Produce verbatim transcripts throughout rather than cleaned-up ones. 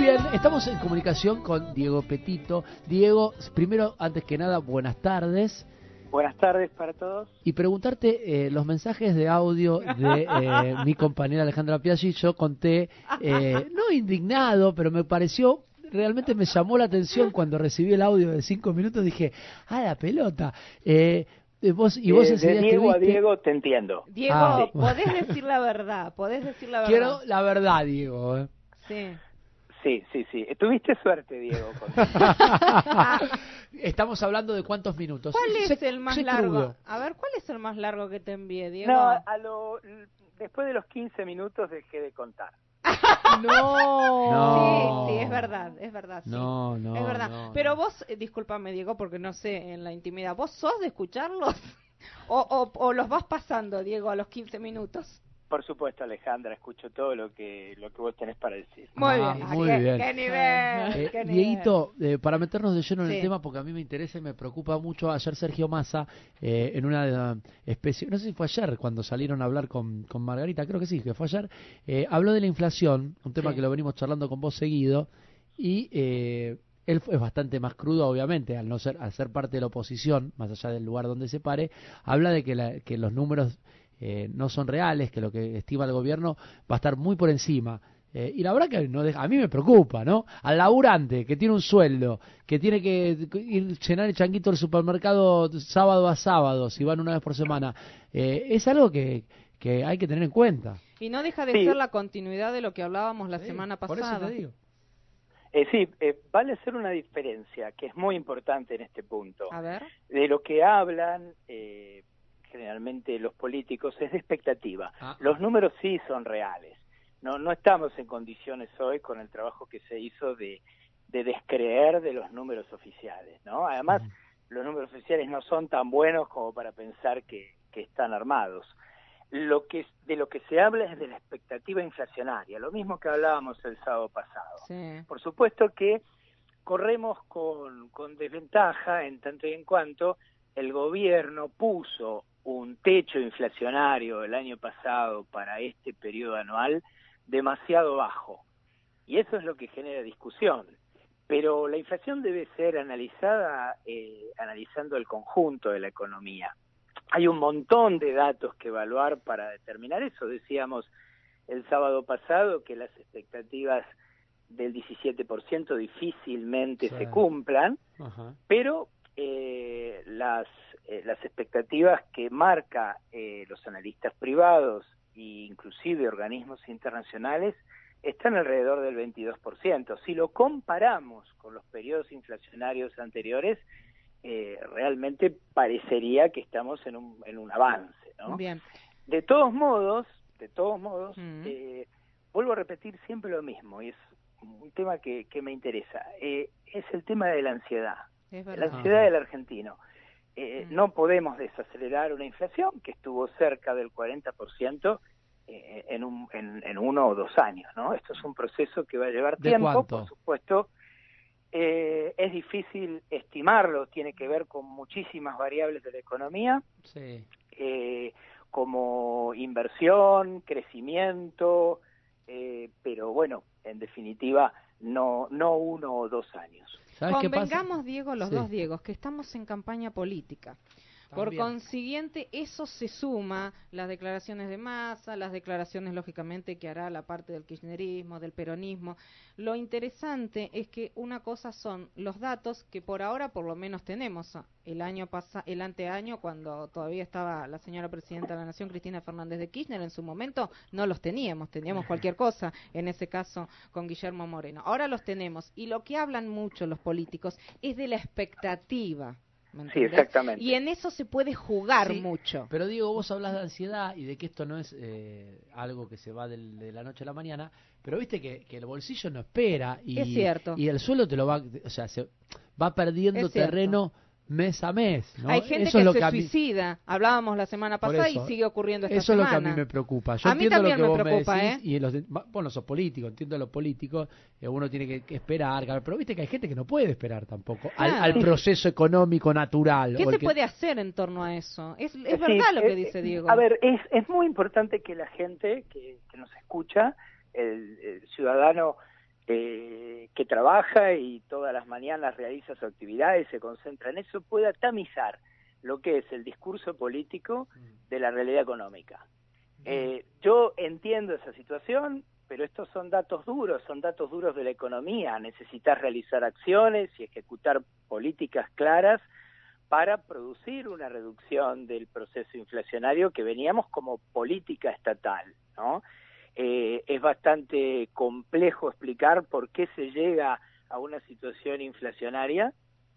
bien, estamos en comunicación con Diego Petito. Diego, primero, antes que nada, buenas tardes. Buenas tardes para todos. Y preguntarte eh, los mensajes de audio de eh, mi compañera Alejandra Piaggi. Yo conté, eh, no indignado, pero me pareció, realmente me llamó la atención cuando recibí el audio de cinco minutos. Dije, ¡ah, la pelota! Eh, vos, y vos eh, enseguida de Diego escribiste... a Diego te entiendo. Diego, Ah, podés decir la verdad, podés decir la verdad. Quiero la verdad, Diego. ¿eh? Sí. Sí, sí, sí. Tuviste suerte, Diego. Con... Estamos hablando de cuántos minutos. ¿Cuál es Sé, el más sé largo? crudo. A ver, ¿cuál es el más largo que te envié, Diego? No, a lo... después de los quince minutos dejé de contar. No. no. Sí, sí, es verdad, es verdad. Sí. No, no. Es verdad. No, Pero no. vos, eh, discúlpame, Diego, porque no sé en la intimidad, ¿vos sos de escucharlos? o, o, ¿O los vas pasando, Diego, a los quince minutos? Por supuesto, Alejandra, escucho todo lo que lo que vos tenés para decir. Muy Ah, bien. muy ¿Qué, bien. qué nivel? Eh, qué nivel. Dieguito, eh, para meternos de lleno en Sí. el tema, porque a mí me interesa y me preocupa mucho, ayer Sergio Massa, eh, en una uh, especie, no sé si fue ayer cuando salieron a hablar con, con Margarita, creo que sí, que fue ayer, eh, habló de la inflación, un tema Sí. que lo venimos charlando con vos seguido, y eh, él es bastante más crudo, obviamente, al no ser, al ser parte de la oposición, más allá del lugar donde se pare, habla de que, la, que los números eh, no son reales, que lo que estima el gobierno va a estar muy por encima. Eh, y la verdad que no deja, a mí me preocupa, ¿no? Al laburante que tiene un sueldo, que tiene que ir llenar el changuito del supermercado sábado a sábado, si van una vez por semana, eh, es algo que, que hay que tener en cuenta. Y no deja de Sí. ser la continuidad de lo que hablábamos la Sí, semana por pasada. eso te digo. Eh, sí, eh, vale hacer una diferencia que es muy importante en este punto. A ver. De lo que hablan eh, generalmente los políticos es de expectativa. Ah. Los números sí son reales. No, no estamos en condiciones hoy con el trabajo que se hizo de, de descreer de los números oficiales, ¿no? Además, Mm. los números oficiales no son tan buenos como para pensar que, que están armados. Lo que de lo que se habla es de la expectativa inflacionaria, lo mismo que hablábamos el sábado pasado. Sí. Por supuesto que corremos con, con desventaja en tanto y en cuanto el gobierno puso un techo inflacionario el año pasado para este periodo anual demasiado bajo. Y eso es lo que genera discusión. Pero la inflación debe ser analizada eh, analizando el conjunto de la economía. Hay un montón de datos que evaluar para determinar eso. Decíamos el sábado pasado que las expectativas del diecisiete por ciento difícilmente Sí. se cumplan, Ajá. pero eh, las, eh, las expectativas que marca eh, los analistas privados e inclusive organismos internacionales están alrededor del veintidós por ciento. Si lo comparamos con los periodos inflacionarios anteriores, eh, realmente parecería que estamos en un, en un avance, ¿no? Bien. De todos modos, de todos modos, Mm. eh, vuelvo a repetir siempre lo mismo, y es un tema que, que me interesa, eh, es el tema de la ansiedad, Es la verdad. ansiedad Ajá. del argentino. Eh, Mm. No podemos desacelerar una inflación que estuvo cerca del cuarenta por ciento eh, en, un, en, en uno o dos años, ¿no? Esto es un proceso que va a llevar ¿De tiempo, cuánto? por supuesto. Eh, es difícil estimarlo, tiene que ver con muchísimas variables de la economía, Sí. eh, como inversión, crecimiento, eh, pero bueno, en definitiva, no, no uno o dos años. ¿Sabes qué pasa? Convengamos, Diego, los Sí. dos Diegos, que estamos en campaña política. Por También. consiguiente, eso se suma, las declaraciones de Massa, las declaraciones, lógicamente, que hará la parte del kirchnerismo, del peronismo. Lo interesante es que una cosa son los datos que por ahora por lo menos tenemos. El año pasa, el anteaño, cuando todavía estaba la señora presidenta de la Nación, Cristina Fernández de Kirchner, en su momento no los teníamos, teníamos cualquier cosa, en ese caso con Guillermo Moreno. Ahora los tenemos, y lo que hablan mucho los políticos es de la expectativa. ¿Me Sí, entendés? exactamente. Y en eso se puede jugar Sí, mucho. Pero digo, vos hablas de ansiedad y de que esto no es eh, algo que se va del- de la noche a la mañana, pero viste que, que el bolsillo no espera y, Es cierto. y el suelo te lo va, o sea, se va perdiendo Es cierto. terreno mes a mes, ¿no? Hay gente Eso que es lo se que a mí- suicida, hablábamos la semana Por pasada eso, y sigue ocurriendo esta Eso es lo semana. que a mí me preocupa. Yo A mí entiendo también lo que me vos preocupa, me decís, ¿eh? y los de- vos no sos político, entiendo lo político, eh, uno tiene que, que esperar, pero viste que hay gente que no puede esperar tampoco al, Claro. al proceso económico natural. ¿Qué o el se que- puede hacer en torno a eso? Es, es Sí, verdad lo eh, que dice eh, Diego. A ver, es, es muy importante que la gente que, que nos escucha, el, el ciudadano eh, que trabaja y todas las mañanas realiza su actividad y se concentra en eso, pueda tamizar lo que es el discurso político de la realidad económica. Eh, yo entiendo esa situación, pero estos son datos duros, son datos duros de la economía. Necesitas realizar acciones y ejecutar políticas claras para producir una reducción del proceso inflacionario que veníamos como política estatal, ¿no? Eh, es bastante complejo explicar por qué se llega a una situación inflacionaria,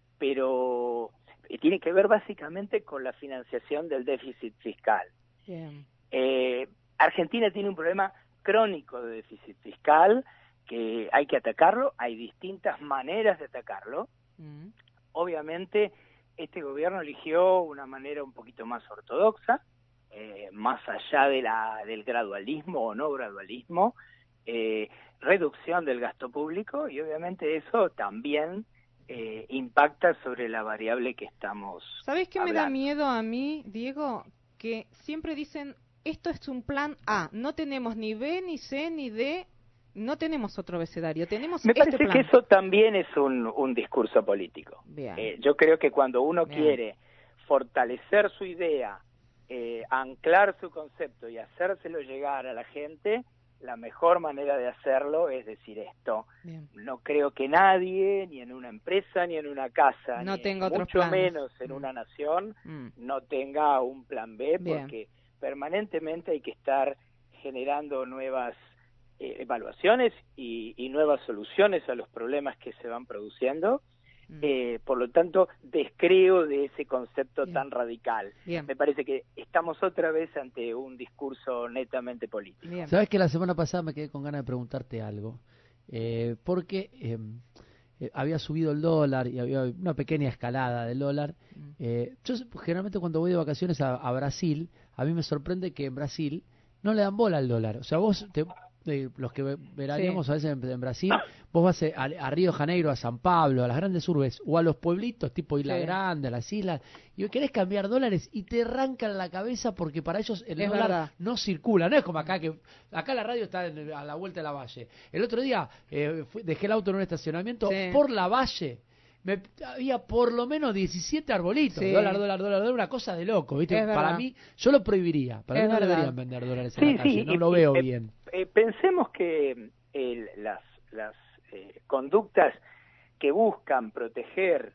pero tiene que ver básicamente con la financiación del déficit fiscal. Bien. Eh, Argentina tiene un problema crónico de déficit fiscal que hay que atacarlo, hay distintas maneras de atacarlo. Mm. Obviamente este gobierno eligió una manera un poquito más ortodoxa, eh, más allá de la, del gradualismo o no gradualismo, eh, reducción del gasto público, y obviamente eso también eh, impacta sobre la variable que estamos ¿Sabés qué hablando. Me da miedo a mí, Diego? Que siempre dicen, esto es un plan A, no tenemos ni B, ni C, ni D, no tenemos otro abecedario, tenemos Me este parece plan. que eso también es un, un discurso político. Eh, yo creo que cuando uno Bien. quiere fortalecer su idea, eh, anclar su concepto y hacérselo llegar a la gente, la mejor manera de hacerlo es decir esto. Bien. No creo que nadie, ni en una empresa, ni en una casa, no ni tengo mucho planes. menos en mm. una nación, mm. no tenga un plan B, Bien. porque permanentemente hay que estar generando nuevas eh, evaluaciones y, y nuevas soluciones a los problemas que se van produciendo. Mm. Eh, por lo tanto, descreo de ese concepto Bien. tan radical. Bien. Me parece que estamos otra vez ante un discurso netamente político. Bien. Sabes que la semana pasada me quedé con ganas de preguntarte algo, eh, porque eh, eh, había subido el dólar y había una pequeña escalada del dólar. Mm. Eh, yo generalmente cuando voy de vacaciones a, a Brasil, a mí me sorprende que en Brasil no le dan bola al dólar. O sea, vos, te, eh, los que veraníamos sí. a veces en, en Brasil, vos vas a, a Río de Janeiro, a San Pablo, a las grandes urbes, o a los pueblitos tipo Isla sí. Grande, a las islas, y querés cambiar dólares y te arrancan la cabeza porque para ellos el es dólar verdad. no circula. No es como acá, que acá la radio está en, a la vuelta de la Valle. El otro día eh, fui, dejé el auto en un estacionamiento sí. por la Valle. Me, había por lo menos diecisiete arbolitos, sí. dólar, dólar, dólar, dólar, una cosa de loco, ¿viste? Para mí, yo lo prohibiría, para es mí no verdad. deberían vender dólares sí, en la calle, sí, no y, lo veo eh, bien. Eh, pensemos que eh, las, las eh, conductas que buscan proteger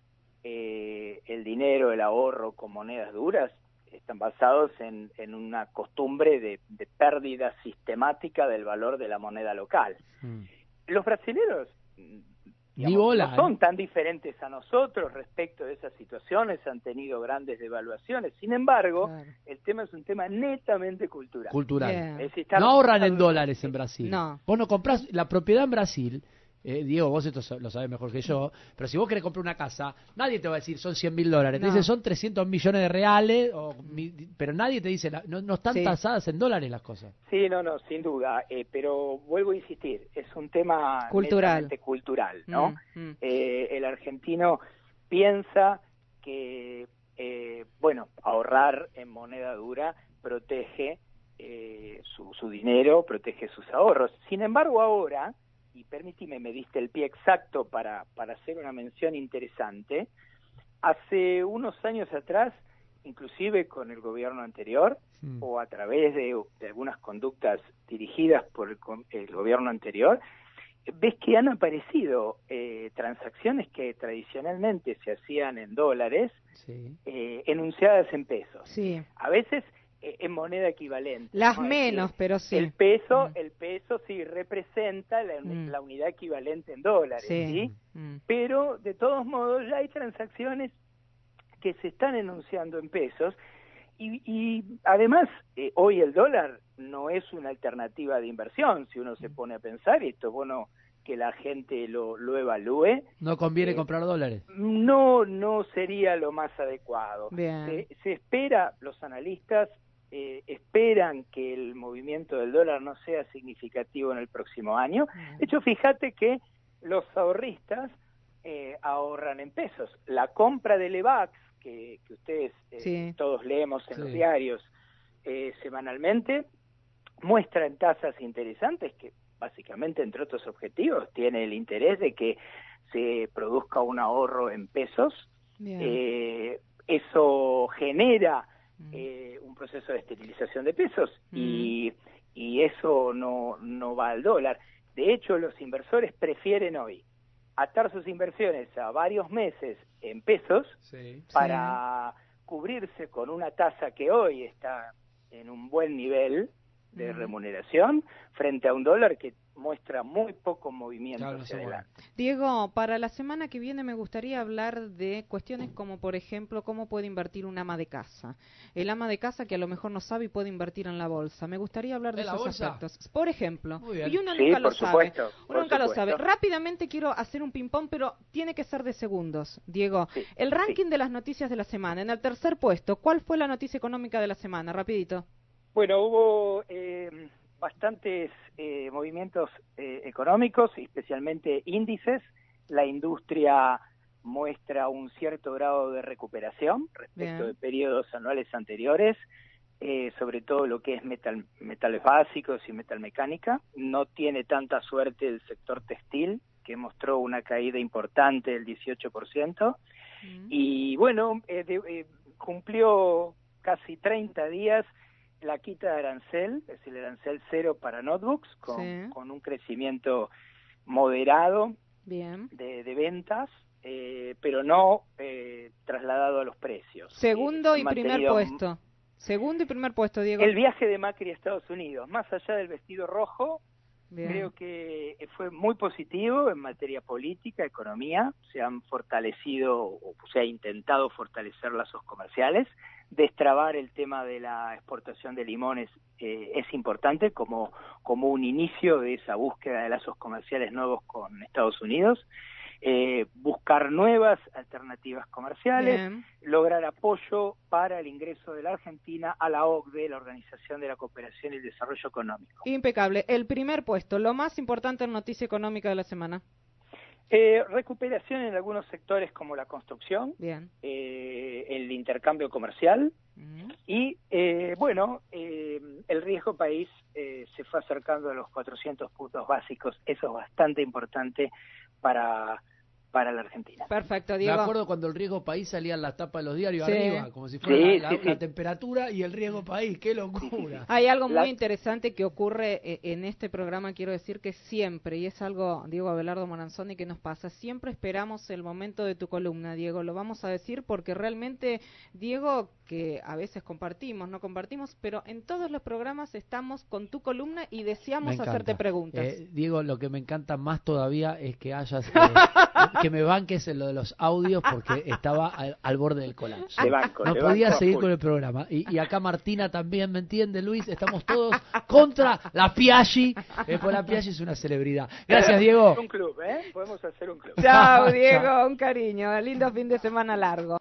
eh, el dinero, el ahorro con monedas duras, están basados en, en una costumbre de, de pérdida sistemática del valor de la moneda local. Mm. Los brasileños Digamos, bola, no son tan diferentes a nosotros respecto de esas situaciones, han tenido grandes devaluaciones. Sin embargo, claro. el tema es un tema netamente cultural. Cultural. Yeah. Es decir, no ahorran en dólares en Brasil. No. Vos no comprás la propiedad en Brasil. Eh, Diego, vos esto lo sabés mejor que yo, pero si vos querés comprar una casa, nadie te va a decir son cien mil dólares, no. te dicen son trescientos millones de reales, o, pero nadie te dice, no, no están sí. tasadas en dólares las cosas. Sí, no, no, sin duda, eh, pero vuelvo a insistir, es un tema cultural, cultural ¿no? Mm, mm. Eh, el argentino piensa que, eh, bueno, ahorrar en moneda dura protege eh, su, su dinero, protege sus ahorros. Sin embargo, ahora, y permíteme, me diste el pie exacto para, para hacer una mención interesante, hace unos años atrás, inclusive con el gobierno anterior, mm. o a través de, de algunas conductas dirigidas por el, el gobierno anterior, ves que han aparecido eh, transacciones que tradicionalmente se hacían en dólares, sí. eh, enunciadas en pesos. Sí. A veces en moneda equivalente. Las ¿no? menos, decir, pero sí. El peso, mm. el peso sí representa la, mm. la unidad equivalente en dólares, ¿sí? ¿sí? Mm. Pero de todos modos ya hay transacciones que se están enunciando en pesos y, y además eh, hoy el dólar no es una alternativa de inversión, si uno se pone a pensar, y esto es bueno que la gente lo, lo evalúe. ¿No conviene eh, comprar dólares? No, no sería lo más adecuado. Bien. Se, se espera, los analistas eh, esperan que el movimiento del dólar no sea significativo en el próximo año. Bien. De hecho, fíjate que los ahorristas eh, ahorran en pesos. La compra de Levax, que, que ustedes eh, sí. todos leemos en sí. los diarios eh, semanalmente, muestra en tasas interesantes que básicamente, entre otros objetivos, tiene el interés de que se produzca un ahorro en pesos. Eh, eso genera eh, un proceso de esterilización de pesos mm. y, y eso no, no va al dólar. De hecho, los inversores prefieren hoy atar sus inversiones a varios meses en pesos sí. para sí. cubrirse con una tasa que hoy está en un buen nivel de mm. remuneración frente a un dólar que muestra muy poco movimiento claro, hacia adelante. Diego, para la semana que viene me gustaría hablar de cuestiones como, por ejemplo, cómo puede invertir un ama de casa. El ama de casa que a lo mejor no sabe y puede invertir en la bolsa. Me gustaría hablar de, ¿De esos bolsa? aspectos. Por ejemplo, y uno sí, nunca lo supuesto, sabe. Uno nunca supuesto. lo sabe. Rápidamente quiero hacer un ping-pong, pero tiene que ser de segundos. Diego, sí, el ranking sí. de las noticias de la semana. En el tercer puesto, ¿cuál fue la noticia económica de la semana? Rapidito. Bueno, hubo... Eh... bastantes eh, movimientos eh, económicos, especialmente índices. La industria muestra un cierto grado de recuperación respecto Bien. de periodos anuales anteriores, eh, sobre todo lo que es metal, metales básicos y metalmecánica. No tiene tanta suerte el sector textil, que mostró una caída importante del dieciocho por ciento. Mm. Y bueno, eh, de, eh, cumplió casi treinta días la quita de arancel, es decir, el arancel cero para notebooks, con, sí. con un crecimiento moderado Bien. De, de ventas, eh, pero no eh, trasladado a los precios. Segundo eh, y primer puesto. Segundo y primer puesto, Diego. El viaje de Macri a Estados Unidos, más allá del vestido rojo, Bien. creo que fue muy positivo en materia política, economía. Se han fortalecido, o se ha intentado fortalecer lazos comerciales. Destrabar el tema de la exportación de limones eh, es importante como, como un inicio de esa búsqueda de lazos comerciales nuevos con Estados Unidos. Eh, buscar nuevas alternativas comerciales, Bien. lograr apoyo para el ingreso de la Argentina a la O C D E, la Organización de la Cooperación y el Desarrollo Económico. Impecable. El primer puesto, lo más importante en noticia económica de la semana. Eh, recuperación en algunos sectores como la construcción, Bien. Eh, el intercambio comercial uh-huh. y, eh, bueno, eh, el riesgo país eh, se fue acercando a los cuatrocientos puntos básicos. Eso es bastante importante para... para la Argentina. Perfecto, Diego. Me acuerdo cuando el riesgo país salía en la tapa de los diarios sí. arriba, como si fuera sí, la, sí, la, sí. la temperatura y el riesgo país, qué locura. Hay algo muy la... interesante que ocurre en este programa, quiero decir que siempre, y es algo, Diego Abelardo Moranzoni, que nos pasa, siempre esperamos el momento de tu columna, Diego, lo vamos a decir porque realmente, Diego, que a veces compartimos, no compartimos, pero en todos los programas estamos con tu columna y deseamos hacerte preguntas. Eh, Diego, lo que me encanta más todavía es que hayas... Eh, que me banques en lo de los audios porque estaba al, al borde del colapso. De banco, no de podía banco seguir con el programa. Y, y acá Martina también, ¿me entiende, Luis? Estamos todos contra la Piaggi. Eh, pues la Piaggi es una celebridad. Gracias, Diego. Un club, ¿eh? Podemos hacer un club. Chao, Diego. Un cariño. Lindo fin de semana largo.